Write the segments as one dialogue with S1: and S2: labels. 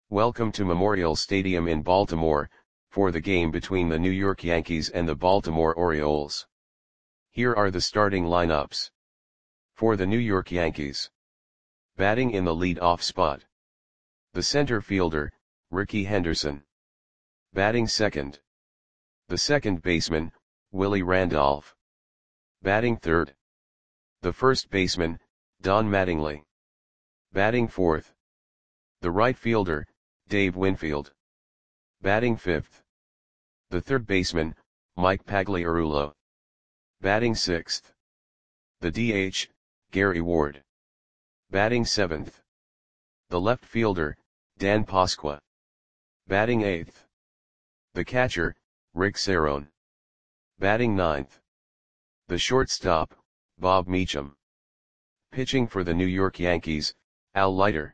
S1: Welcome to Memorial Stadium in Baltimore, for the game between the New York Yankees and the Baltimore Orioles. Here are the starting lineups. For the New York Yankees. Batting in the lead-off spot. The center fielder, Rickey Henderson. Batting second. The second baseman, Willie Randolph. Batting third. The first baseman, Don Mattingly. Batting fourth. The right fielder, Dave Winfield. Batting fifth. The third baseman, Mike Pagliarulo. Batting sixth. The DH, Gary Ward. Batting seventh. The left fielder, Dan Pasqua. Batting eighth. The catcher, Rick Cerone. Batting ninth. The shortstop, Bob Meacham. Pitching for the New York Yankees, Al Leiter.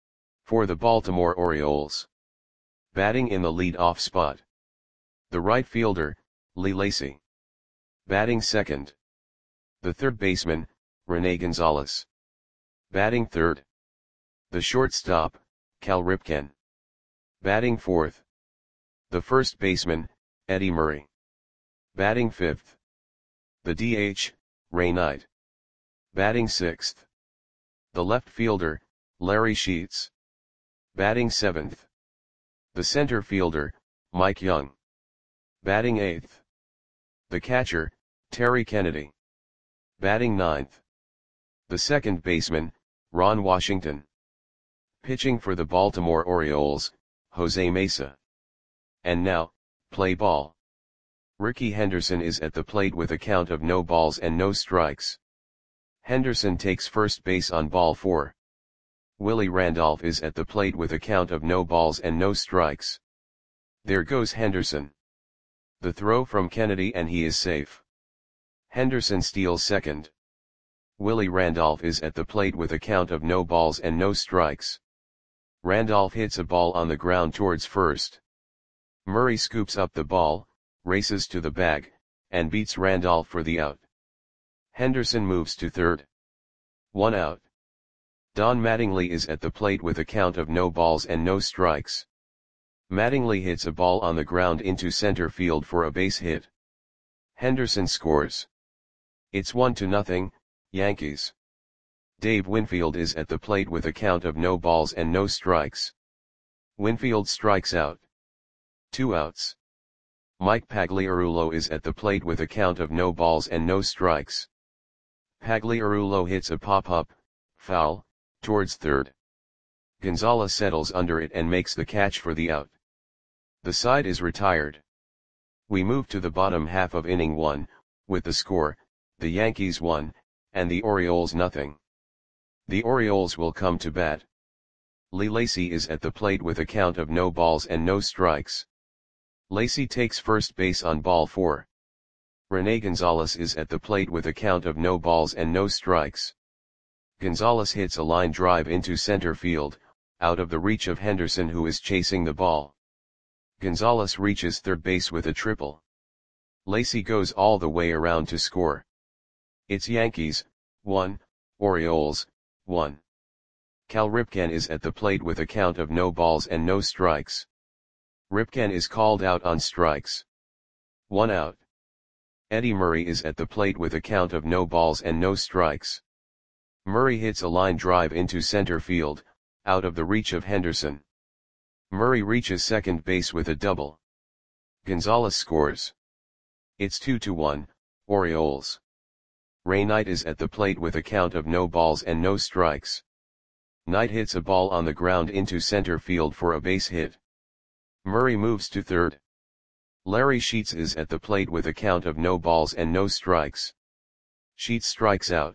S1: For the Baltimore Orioles. Batting in the lead-off spot. The right fielder, Lee Lacy. Batting second. The third baseman, Rene Gonzalez. Batting third. The shortstop, Cal Ripken. Batting fourth. The first baseman, Eddie Murray. Batting fifth. The DH, Ray Knight. Batting sixth. The left fielder, Larry Sheets. Batting seventh. The center fielder, Mike Young. Batting eighth. The catcher, Terry Kennedy. Batting ninth. The second baseman, Ron Washington. Pitching for the Baltimore Orioles, Jose Mesa. And now, play ball. Rickey Henderson is at the plate with a count of no balls and no strikes. Henderson takes first base on ball 4. Willie Randolph is at the plate with a count of no balls and no strikes. There goes Henderson. The throw from Kennedy and he is safe. Henderson steals second. Willie Randolph is at the plate with a count of no balls and no strikes. Randolph hits a ball on the ground towards first. Murray scoops up the ball, races to the bag, and beats Randolph for the out. Henderson moves to third. 1 out. Don Mattingly is at the plate with a count of no balls and no strikes. Mattingly hits a ball on the ground into center field for a base hit. Henderson scores. It's 1-0, Yankees. Dave Winfield is at the plate with a count of no balls and no strikes. Winfield strikes out. 2 outs. Mike Pagliarulo is at the plate with a count of no balls and no strikes. Pagliarulo hits a pop-up, foul, towards third. Gonzalez settles under it and makes the catch for the out. The side is retired. We move to the bottom half of inning 1, with the score, the Yankees 1, and the Orioles 0. The Orioles will come to bat. Lee Lacy is at the plate with a count of no balls and no strikes. Lacy takes first base on ball 4. Rene Gonzalez is at the plate with a count of no balls and no strikes. Gonzalez hits a line drive into center field, out of the reach of Henderson who is chasing the ball. Gonzalez reaches third base with a triple. Lacy goes all the way around to score. It's Yankees, 1, Orioles, 1. Cal Ripken is at the plate with a count of no balls and no strikes. Ripken is called out on strikes. 1 out. Eddie Murray is at the plate with a count of no balls and no strikes. Murray hits a line drive into center field, out of the reach of Henderson. Murray reaches second base with a double. Gonzalez scores. It's 2-1, Orioles. Ray Knight is at the plate with a count of no balls and no strikes. Knight hits a ball on the ground into center field for a base hit. Murray moves to third. Larry Sheets is at the plate with a count of no balls and no strikes. Sheets strikes out.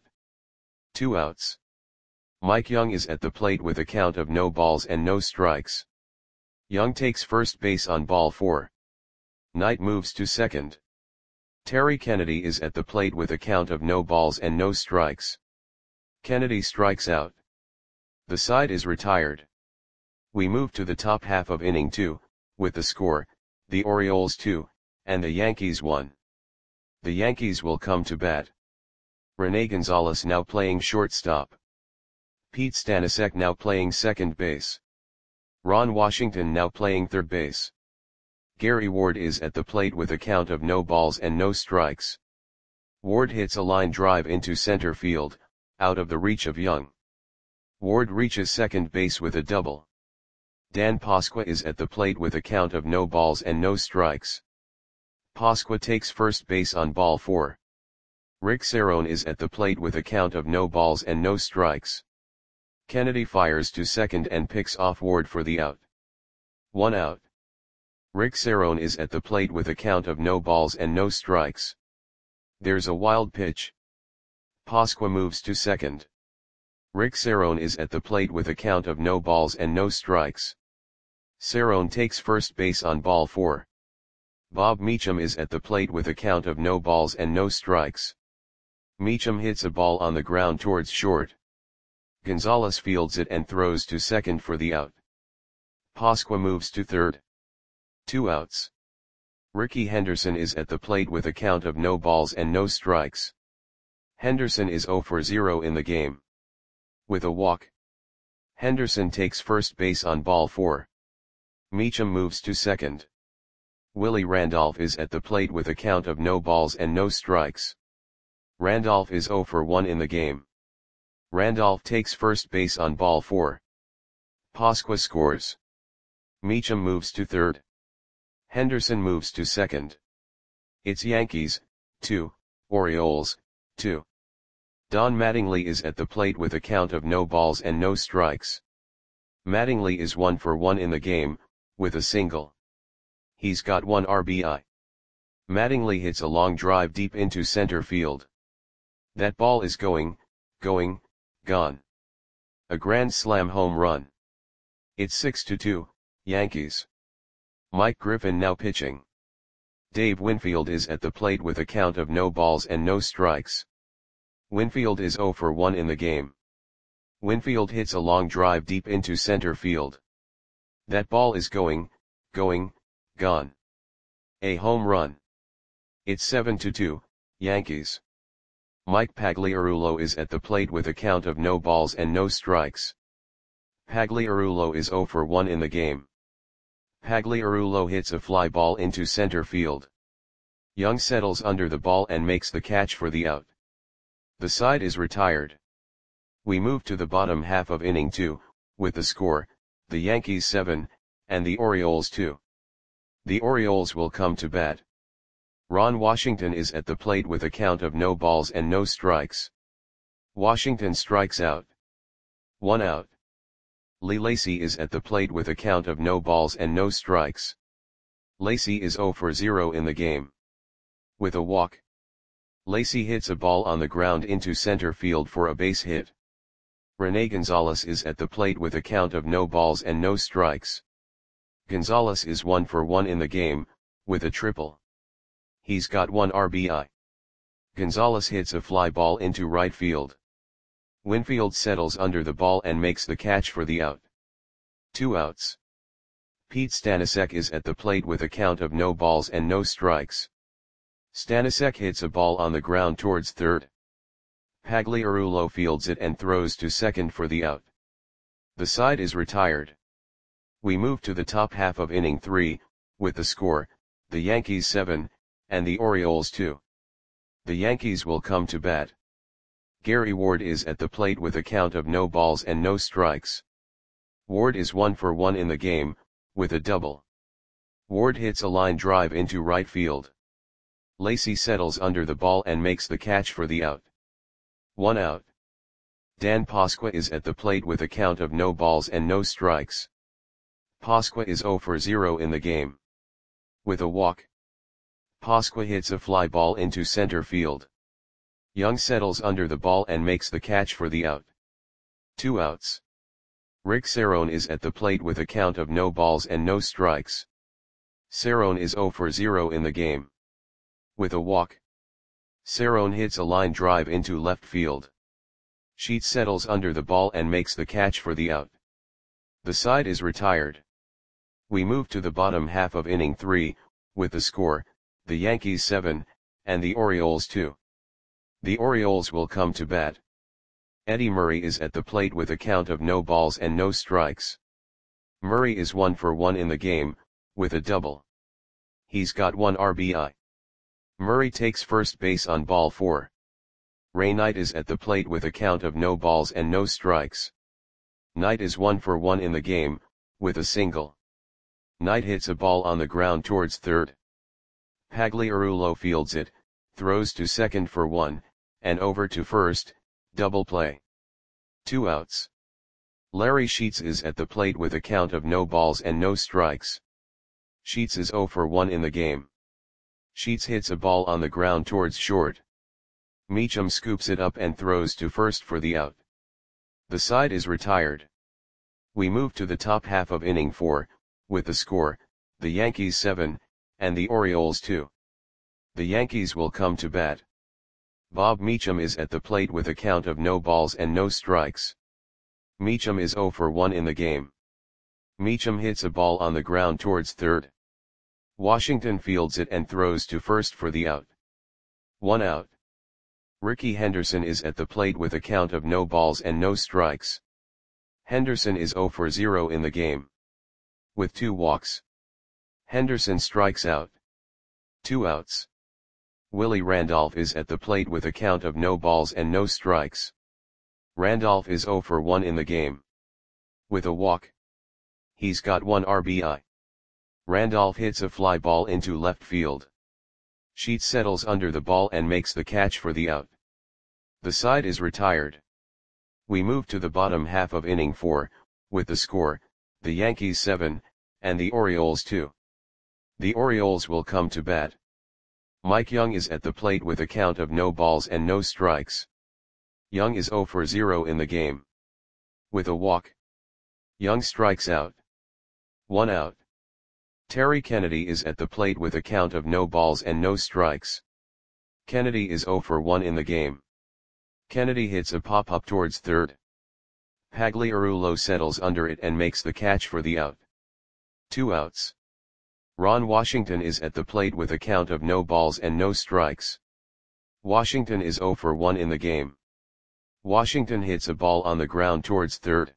S1: 2 outs. Mike Young is at the plate with a count of no balls and no strikes. Young takes first base on ball 4. Knight moves to second. Terry Kennedy is at the plate with a count of no balls and no strikes. Kennedy strikes out. The side is retired. We move to the top half of inning 2, with the score, the Orioles 2, and the Yankees 1. The Yankees will come to bat. Rene Gonzalez now playing shortstop. Pete Stanisic now playing second base. Ron Washington now playing third base. Gary Ward is at the plate with a count of no balls and no strikes. Ward hits a line drive into center field, out of the reach of Young. Ward reaches second base with a double. Dan Pasqua is at the plate with a count of no balls and no strikes. Pasqua takes first base on ball 4. Rick Cerone is at the plate with a count of no balls and no strikes. Kennedy fires to second and picks off Ward for the out. 1 out. Rick Cerone is at the plate with a count of no balls and no strikes. There's a wild pitch. Pasqua moves to second. Rick Cerone is at the plate with a count of no balls and no strikes. Cerone takes first base on ball 4. Bob Meacham is at the plate with a count of no balls and no strikes. Meacham hits a ball on the ground towards short. Gonzalez fields it and throws to second for the out. Pasqua moves to third. 2 outs. Rickey Henderson is at the plate with a count of no balls and no strikes. Henderson is 0 for 0 in the game. With a walk. Henderson takes first base on ball 4. Meacham moves to second. Willie Randolph is at the plate with a count of no balls and no strikes. Randolph is 0 for 1 in the game. Randolph takes first base on ball 4. Pasqua scores. Meacham moves to third. Henderson moves to second. It's Yankees, 2, Orioles, 2. Don Mattingly is at the plate with a count of no balls and no strikes. Mattingly is 1 for 1 in the game, with a single. He's got 1 RBI. Mattingly hits a long drive deep into center field. That ball is going, gone. A grand slam home run. It's 6-2, Yankees. Mike Griffin now pitching. Dave Winfield is at the plate with a count of no balls and no strikes. Winfield is 0 for 1 in the game. Winfield hits a long drive deep into center field. That ball is going, gone. A home run. It's 7-2, Yankees. Mike Pagliarulo is at the plate with a count of no balls and no strikes. Pagliarulo is 0 for 1 in the game. Pagliarulo hits a fly ball into center field. Young settles under the ball and makes the catch for the out. The side is retired. We move to the bottom half of inning 2, with the score, the Yankees 7, and the Orioles 2. The Orioles will come to bat. Ron Washington is at the plate with a count of no balls and no strikes. Washington strikes out. 1 out. Lee Lacy is at the plate with a count of no balls and no strikes. Lacy is 0 for 0 in the game. With a walk. Lacy hits a ball on the ground into center field for a base hit. Rene Gonzalez is at the plate with a count of no balls and no strikes. Gonzalez is 1 for 1 in the game, with a triple. He's got 1 RBI. Gonzalez hits a fly ball into right field. Winfield settles under the ball and makes the catch for the out. 2 outs. Pete Stanisiak is at the plate with a count of no balls and no strikes. Stanisiak hits a ball on the ground towards third. Pagliarulo fields it and throws to second for the out. The side is retired. We move to the top half of inning 3, with the score, the Yankees 7, and the Orioles 2. The Yankees will come to bat. Gary Ward is at the plate with a count of no balls and no strikes. Ward is 1 for 1 in the game, with a double. Ward hits a line drive into right field. Lacy settles under the ball and makes the catch for the out. 1 out. Dan Pasqua is at the plate with a count of no balls and no strikes. Pasqua is 0 for 0 in the game. With a walk. Pasqua hits a fly ball into center field. Young settles under the ball and makes the catch for the out. 2 outs. Rick Cerone is at the plate with a count of no balls and no strikes. Cerone is 0 for 0 in the game. With a walk. Cerone hits a line drive into left field. Sheets settles under the ball and makes the catch for the out. The side is retired. We move to the bottom half of inning 3, with the score, the Yankees 7, and the Orioles 2. The Orioles will come to bat. Eddie Murray is at the plate with a count of no balls and no strikes. Murray is 1 for 1 in the game, with a double. He's got 1 RBI. Murray takes first base on ball 4. Ray Knight is at the plate with a count of no balls and no strikes. Knight is 1 for 1 in the game, with a single. Knight hits a ball on the ground towards third. Pagliarulo fields it, throws to second for 1, and over to first, double play. 2 outs. Larry Sheets is at the plate with a count of no balls and no strikes. Sheets is 0 for 1 in the game. Sheets hits a ball on the ground towards short. Meacham scoops it up and throws to first for the out. The side is retired. We move to the top half of inning 4, with the score, the Yankees 7, and the Orioles 2. The Yankees will come to bat. Bob Meacham is at the plate with a count of no balls and no strikes. Meacham is 0 for 1 in the game. Meacham hits a ball on the ground towards third. Washington fields it and throws to first for the out. 1 out. Ricky Henderson is at the plate with a count of no balls and no strikes. Henderson is 0 for 0 in the game. With 2 walks. Henderson strikes out. 2 outs. Willie Randolph is at the plate with a count of no balls and no strikes. Randolph is 0 for 1 in the game. With a walk. He's got 1 RBI. Randolph hits a fly ball into left field. Sheets settles under the ball and makes the catch for the out. The side is retired. We move to the bottom half of inning 4, with the score, the Yankees 7, and the Orioles 2. The Orioles will come to bat. Mike Young is at the plate with a count of no balls and no strikes. Young is 0 for 0 in the game. With a walk. Young strikes out. 1 out. Terry Kennedy is at the plate with a count of no balls and no strikes. Kennedy is 0 for 1 in the game. Kennedy hits a pop-up towards third. Pagliarulo settles under it and makes the catch for the out. 2 outs. Ron Washington is at the plate with a count of no balls and no strikes. Washington is 0 for 1 in the game. Washington hits a ball on the ground towards third.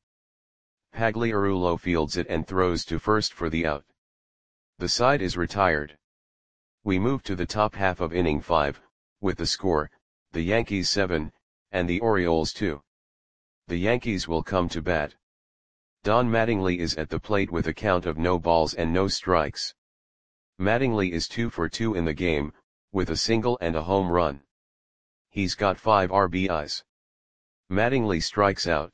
S1: Pagliarulo fields it and throws to first for the out. The side is retired. We move to the top half of inning 5, with the score, the Yankees 7, and the Orioles 2. The Yankees will come to bat. Don Mattingly is at the plate with a count of no balls and no strikes. Mattingly is 2 for 2 in the game, with a single and a home run. He's got 5 RBIs. Mattingly strikes out.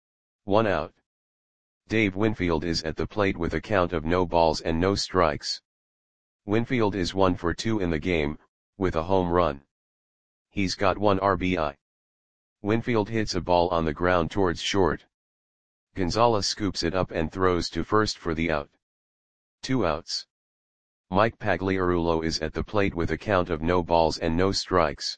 S1: 1 out. Dave Winfield is at the plate with a count of no balls and no strikes. Winfield is 1 for 2 in the game, with a home run. He's got 1 RBI. Winfield hits a ball on the ground towards short. Gonzalez scoops it up and throws to first for the out. 2 outs. Mike Pagliarulo is at the plate with a count of no balls and no strikes.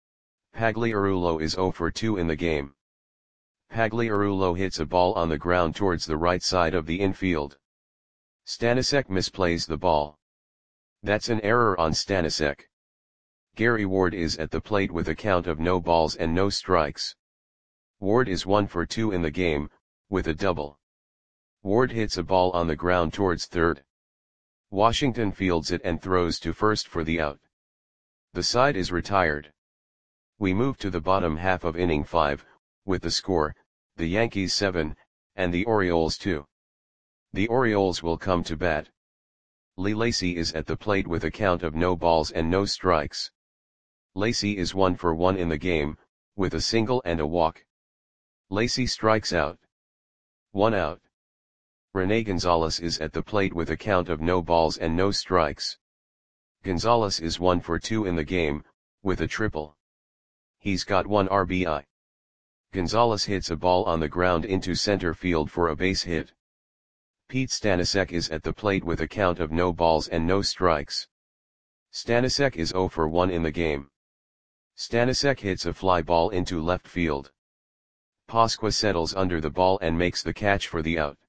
S1: Pagliarulo is 0 for 2 in the game. Pagliarulo hits a ball on the ground towards the right side of the infield. Stanisic misplays the ball. That's an error on Stanisic. Gary Ward is at the plate with a count of no balls and no strikes. Ward is 1 for 2 in the game, with a double. Ward hits a ball on the ground towards third. Washington fields it and throws to first for the out. The side is retired. We move to the bottom half of inning 5, with the score, the Yankees 7, and the Orioles 2. The Orioles will come to bat. Lee Lacy is at the plate with a count of no balls and no strikes. Lacy is 1 for 1 in the game, with a single and a walk. Lacy strikes out. 1 out. Rene Gonzalez is at the plate with a count of no balls and no strikes. Gonzalez is 1 for 2 in the game, with a triple. He's got 1 RBI. Gonzalez hits a ball on the ground into center field for a base hit. Pete Stanisic is at the plate with a count of no balls and no strikes. Stanisic is 0 for 1 in the game. Stanisic hits a fly ball into left field. Pasqua settles under the ball and makes the catch for the out.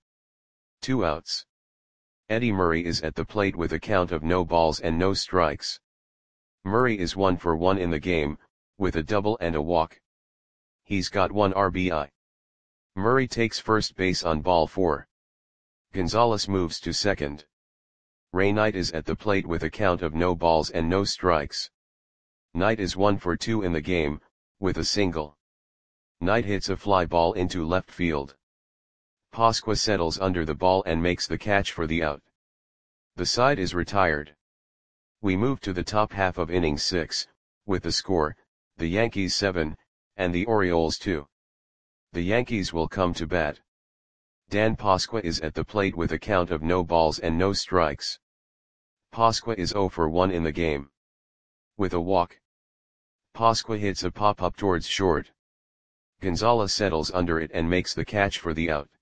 S1: 2 outs. Eddie Murray is at the plate with a count of no balls and no strikes. Murray is 1 for 1 in the game, with a double and a walk. He's got 1 RBI. Murray takes first base on ball 4. Gonzalez moves to second. Ray Knight is at the plate with a count of no balls and no strikes. Knight is 1 for 2 in the game, with a single. Knight hits a fly ball into left field. Pasqua settles under the ball and makes the catch for the out. The side is retired. We move to the top half of inning 6, with the score, the Yankees 7, and the Orioles 2. The Yankees will come to bat. Dan Pasqua is at the plate with a count of no balls and no strikes. Pasqua is 0 for 1 in the game. With a walk. Pasqua hits a pop-up towards short. Gonzalez settles under it and makes the catch for the out.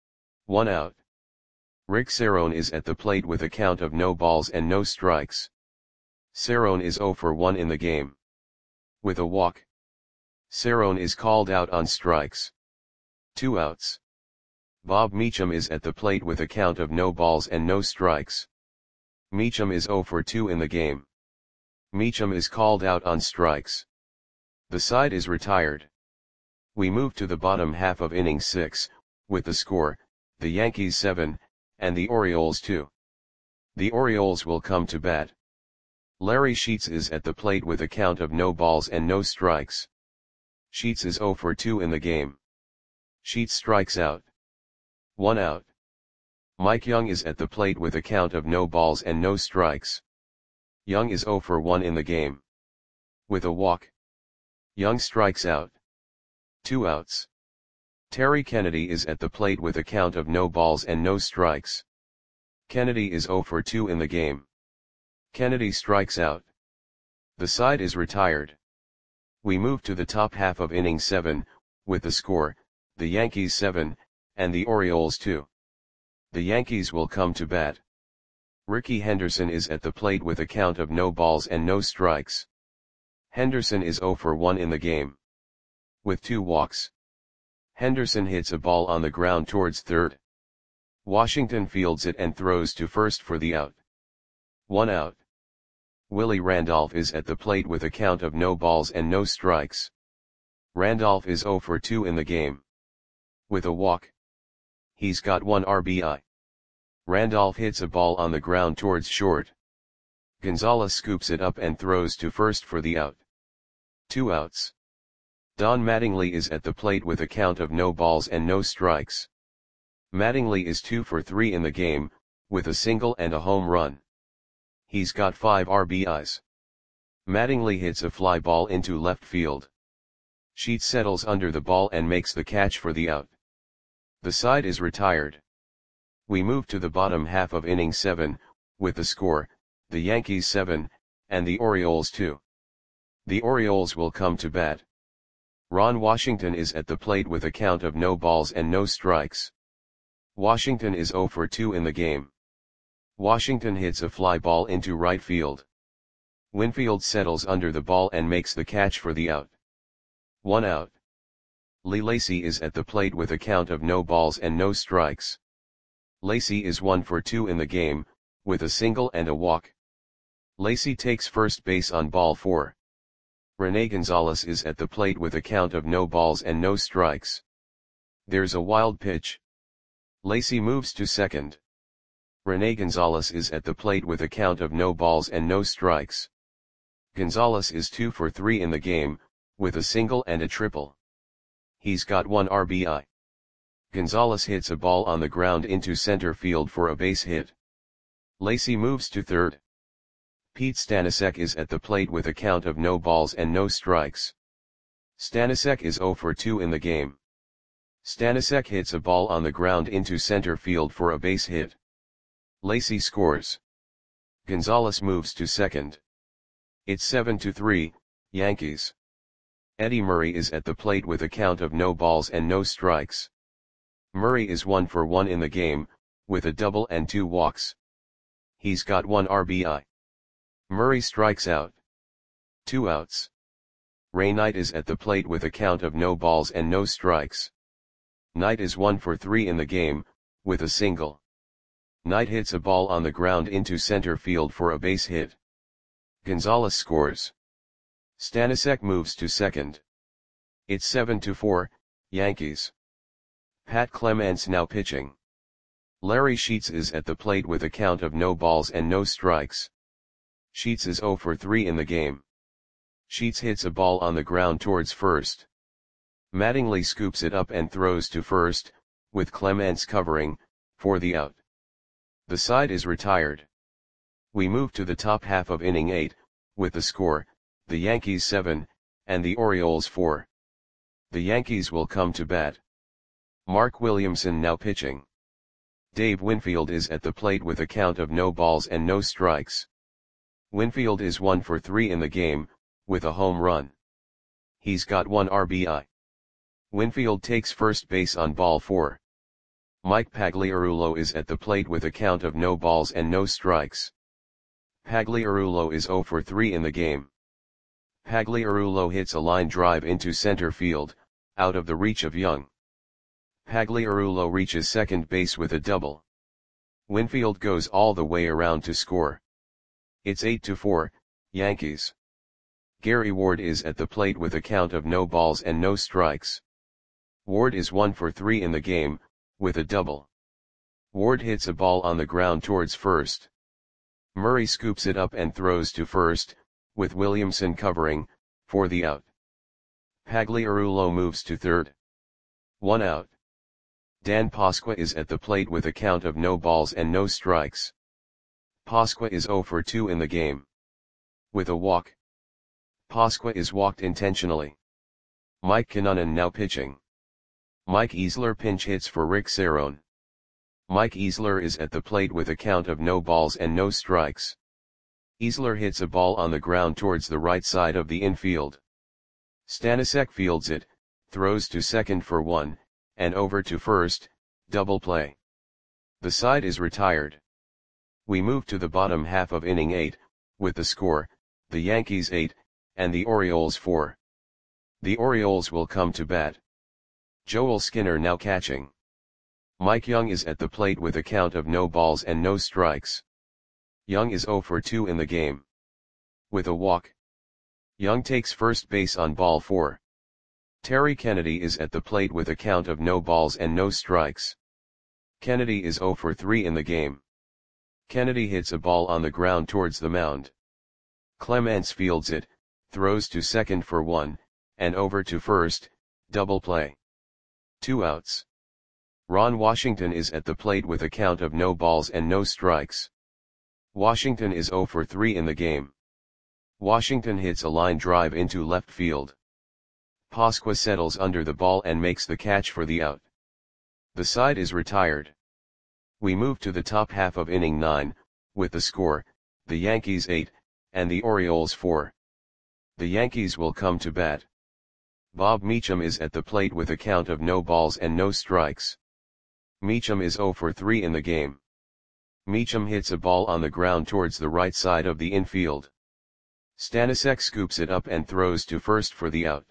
S1: 1 out. Rick Cerrone is at the plate with a count of no balls and no strikes. Cerrone is 0 for 1 in the game. With a walk. Cerrone is called out on strikes. 2 outs. Bob Meacham is at the plate with a count of no balls and no strikes. Meacham is 0 for 2 in the game. Meacham is called out on strikes. The side is retired. We move to the bottom half of inning 6, with the score, the Yankees 7, and the Orioles 2. The Orioles will come to bat. Larry Sheets is at the plate with a count of no balls and no strikes. Sheets is 0 for 2 in the game. Sheets strikes out. 1 out. Mike Young is at the plate with a count of no balls and no strikes. Young is 0 for 1 in the game. With a walk. Young strikes out. 2 outs. Terry Kennedy is at the plate with a count of no balls and no strikes. Kennedy is 0 for 2 in the game. Kennedy strikes out. The side is retired. We move to the top half of inning 7, with the score, the Yankees 7, and the Orioles 2. The Yankees will come to bat. Rickey Henderson is at the plate with a count of no balls and no strikes. Henderson is 0 for 1 in the game. With 2 walks. Henderson hits a ball on the ground towards third. Washington fields it and throws to first for the out. 1 out. Willie Randolph is at the plate with a count of no balls and no strikes. Randolph is 0 for 2 in the game. With a walk. He's got 1 RBI. Randolph hits a ball on the ground towards short. Gonzalez scoops it up and throws to first for the out. 2 outs. Don Mattingly is at the plate with a count of no balls and no strikes. Mattingly is 2 for 3 in the game, with a single and a home run. He's got 5 RBIs. Mattingly hits a fly ball into left field. Sheets settles under the ball and makes the catch for the out. The side is retired. We move to the bottom half of inning 7, with the score, the Yankees 7, and the Orioles 2. The Orioles will come to bat. Ron Washington is at the plate with a count of no balls and no strikes. Washington is 0 for 2 in the game. Washington hits a fly ball into right field. Winfield settles under the ball and makes the catch for the out. 1 out. Lee Lacy is at the plate with a count of no balls and no strikes. Lacy is 1 for 2 in the game, with a single and a walk. Lacy takes first base on ball 4. Rene Gonzalez is at the plate with a count of no balls and no strikes. There's a wild pitch. Lacy moves to second. Rene Gonzalez is at the plate with a count of no balls and no strikes. Gonzalez is 2 for 3 in the game, with a single and a triple. He's got 1 RBI. Gonzalez hits a ball on the ground into center field for a base hit. Lacy moves to third. Pete Stanisiak is at the plate with a count of no balls and no strikes. Stanisiak is 0 for 2 in the game. Stanisiak hits a ball on the ground into center field for a base hit. Lacy scores. Gonzalez moves to second. It's 7-3, Yankees. Eddie Murray is at the plate with a count of no balls and no strikes. Murray is 1 for 1 in the game, with a double and 2 walks. He's got 1 RBI. Murray strikes out. 2 outs. Ray Knight is at the plate with a count of no balls and no strikes. Knight is 1 for 3 in the game, with a single. Knight hits a ball on the ground into center field for a base hit. Gonzalez scores. Stanisiak moves to second. It's 7-4, Yankees. Pat Clements now pitching. Larry Sheets is at the plate with a count of no balls and no strikes. Sheets is 0 for 3 in the game. Sheets hits a ball on the ground towards first. Mattingly scoops it up and throws to first, with Clements covering, for the out. The side is retired. We move to the top half of inning 8, with the score, the Yankees 7, and the Orioles 4. The Yankees will come to bat. Mark Williamson now pitching. Dave Winfield is at the plate with a count of no balls and no strikes. Winfield is 1 for 3 in the game, with a home run. He's got 1 RBI. Winfield takes first base on ball 4. Mike Pagliarulo is at the plate with a count of no balls and no strikes. Pagliarulo is 0 for 3 in the game. Pagliarulo hits a line drive into center field, out of the reach of Young. Pagliarulo reaches second base with a double. Winfield goes all the way around to score. It's 8-4, Yankees. Gary Ward is at the plate with a count of no balls and no strikes. Ward is 1 for 3 in the game, with a double. Ward hits a ball on the ground towards first. Murray scoops it up and throws to first, with Williamson covering, for the out. Pagliarulo moves to third. 1 out. Dan Pasqua is at the plate with a count of no balls and no strikes. Pasqua is 0 for 2 in the game. With a walk. Pasqua is walked intentionally. Mike Kinnunen now pitching. Mike Easler pinch hits for Rick Cerone. Mike Easler is at the plate with a count of no balls and no strikes. Easler hits a ball on the ground towards the right side of the infield. Stanisiak fields it, throws to second for 1, and over to first, double play. The side is retired. We move to the bottom half of inning 8, with the score, the Yankees 8, and the Orioles 4. The Orioles will come to bat. Joel Skinner now catching. Mike Young is at the plate with a count of no balls and no strikes. Young is 0 for 2 in the game. With a walk. Young takes first base on ball 4. Terry Kennedy is at the plate with a count of no balls and no strikes. Kennedy is 0 for 3 in the game. Kennedy hits a ball on the ground towards the mound. Clements fields it, throws to second for 1, and over to first, double play. 2 outs. Ron Washington is at the plate with a count of no balls and no strikes. Washington is 0 for 3 in the game. Washington hits a line drive into left field. Pasqua settles under the ball and makes the catch for the out. The side is retired. We move to the top half of inning 9, with the score, the Yankees 8, and the Orioles 4. The Yankees will come to bat. Bob Meacham is at the plate with a count of no balls and no strikes. Meacham is 0 for 3 in the game. Meacham hits a ball on the ground towards the right side of the infield. Stanisiak scoops it up and throws to first for the out.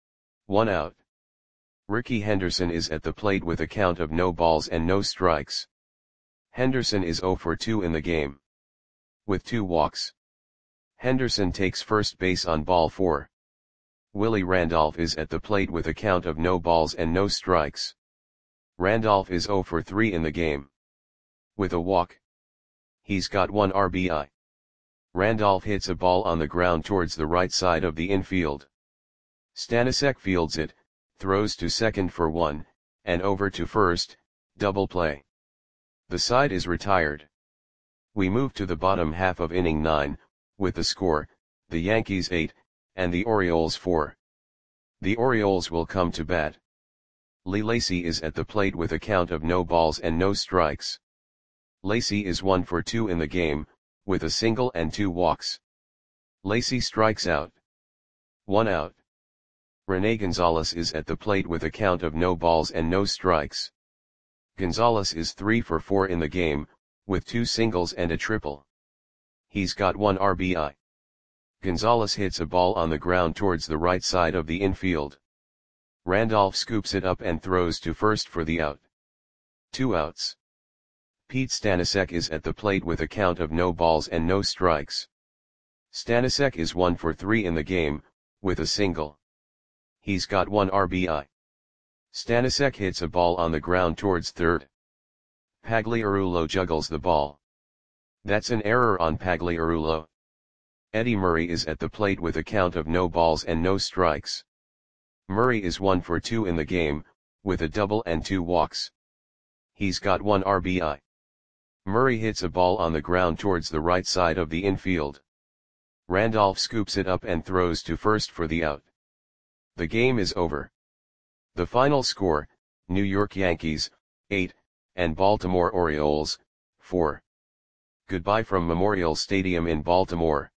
S1: 1 out. Ricky Henderson is at the plate with a count of no balls and no strikes. Henderson is 0 for 2 in the game. With 2 walks. Henderson takes first base on ball 4. Willie Randolph is at the plate with a count of no balls and no strikes. Randolph is 0 for 3 in the game. With a walk. He's got 1 RBI. Randolph hits a ball on the ground towards the right side of the infield. Stanisiak fields it, throws to second for 1, and over to first, double play. The side is retired. We move to the bottom half of inning 9, with the score, the Yankees 8, and the Orioles 4. The Orioles will come to bat. Lee Lacy is at the plate with a count of no balls and no strikes. Lacy is 1 for 2 in the game, with a single and 2 walks. Lacy strikes out. 1 out. Rene Gonzalez is at the plate with a count of no balls and no strikes. Gonzalez is 3 for 4 in the game, with 2 singles and a triple. He's got 1 RBI. Gonzalez hits a ball on the ground towards the right side of the infield. Randolph scoops it up and throws to first for the out. 2 outs. Pete Stanisiak is at the plate with a count of no balls and no strikes. Stanisiak is 1 for 3 in the game, with a single. He's got 1 RBI. Stanisiak hits a ball on the ground towards third. Pagliarulo juggles the ball. That's an error on Pagliarulo. Eddie Murray is at the plate with a count of no balls and no strikes. Murray is 1 for 2 in the game, with a double and 2 walks. He's got 1 RBI. Murray hits a ball on the ground towards the right side of the infield. Randolph scoops it up and throws to first for the out. The game is over. The final score, New York Yankees, 8, and Baltimore Orioles, 4. Goodbye from Memorial Stadium in Baltimore.